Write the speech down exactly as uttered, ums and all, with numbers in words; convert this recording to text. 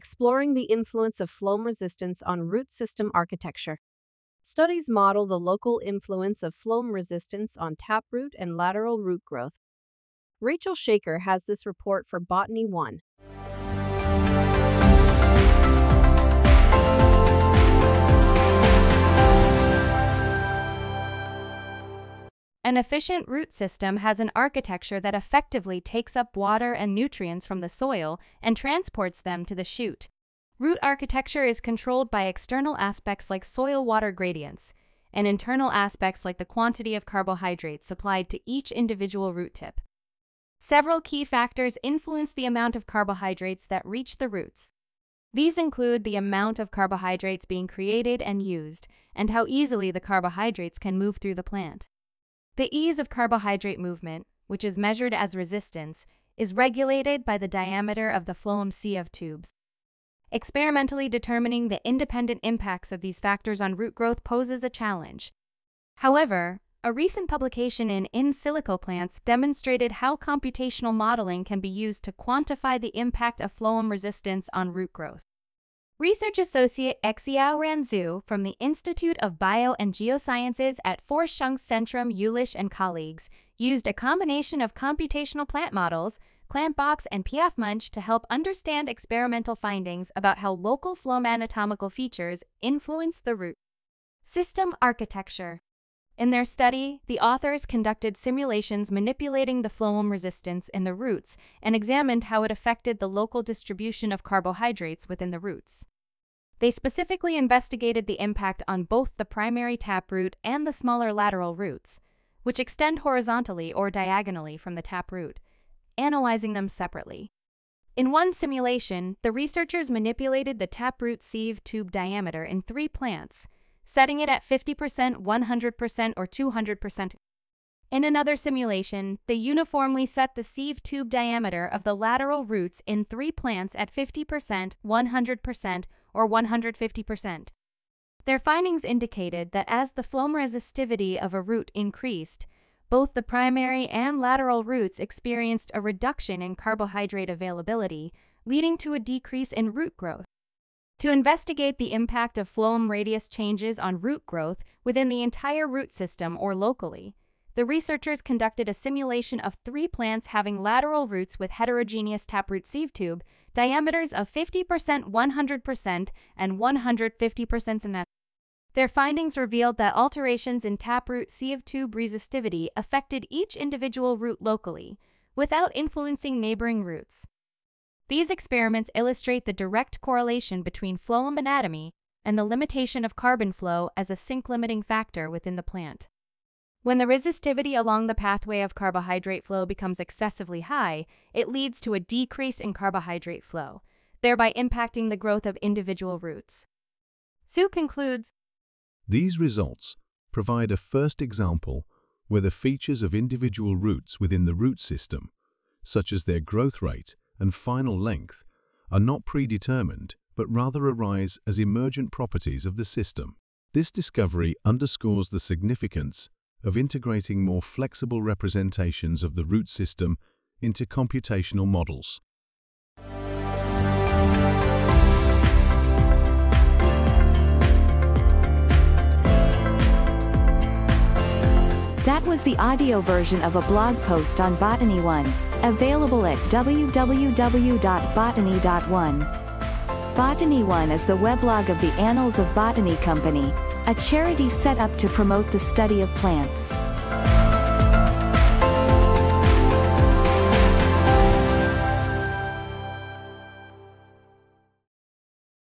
exploring the influence of phloem resistance on root system architecture. Studies model the local influence of phloem resistance on taproot and lateral root growth. Rachel Shaker has this report for Botany One. An efficient root system has an architecture that effectively takes up water and nutrients from the soil and transports them to the shoot. Root architecture is controlled by external aspects like soil-water gradients, and internal aspects like the quantity of carbohydrates supplied to each individual root tip. Several key factors influence the amount of carbohydrates that reach the roots. These include the amount of carbohydrates being created and used, and how easily the carbohydrates can move through the plant. The ease of carbohydrate movement, which is measured as resistance, is regulated by the diameter of the phloem sieve tubes. Experimentally determining the independent impacts of these factors on root growth poses a challenge. However, a recent publication in In Silico Plants demonstrated how computational modeling can be used to quantify the impact of phloem resistance on root growth. Research associate Xiao Ranzhou from the Institute of Bio and Geosciences at Forschungszentrum Jülich and colleagues used a combination of computational plant models, ClantBox, and PFMunch to help understand experimental findings about how local phloem anatomical features influence the root system architecture. In their study, the authors conducted simulations manipulating the phloem resistance in the roots and examined how it affected the local distribution of carbohydrates within the roots. They specifically investigated the impact on both the primary taproot and the smaller lateral roots, which extend horizontally or diagonally from the taproot, analyzing them separately. In one simulation, the researchers manipulated the taproot sieve tube diameter in three plants, setting it at fifty percent, one hundred percent, or two hundred percent. In another simulation, they uniformly set the sieve tube diameter of the lateral roots in three plants at fifty percent, one hundred percent, or one hundred fifty percent. Their findings indicated that as the phloem resistivity of a root increased, both the primary and lateral roots experienced a reduction in carbohydrate availability, leading to a decrease in root growth. To investigate the impact of phloem radius changes on root growth within the entire root system or locally, the researchers conducted a simulation of three plants having lateral roots with heterogeneous taproot sieve tube diameters of fifty percent, one hundred percent, and one hundred fifty percent. Their findings revealed that alterations in taproot sieve tube resistivity affected each individual root locally, without influencing neighboring roots. These experiments illustrate the direct correlation between phloem anatomy and the limitation of carbon flow as a sink-limiting factor within the plant. When the resistivity along the pathway of carbohydrate flow becomes excessively high, it leads to a decrease in carbohydrate flow, thereby impacting the growth of individual roots. Zhu concludes, these results provide a first example where the features of individual roots within the root system, such as their growth rate and final length, are not predetermined but rather arise as emergent properties of the system. This discovery underscores the significance of integrating more flexible representations of the root system into computational models. That was the audio version of a blog post on Botany One, available at w w w dot botany dot one. Botany One is the weblog of the Annals of Botany Company, a charity set up to promote the study of plants.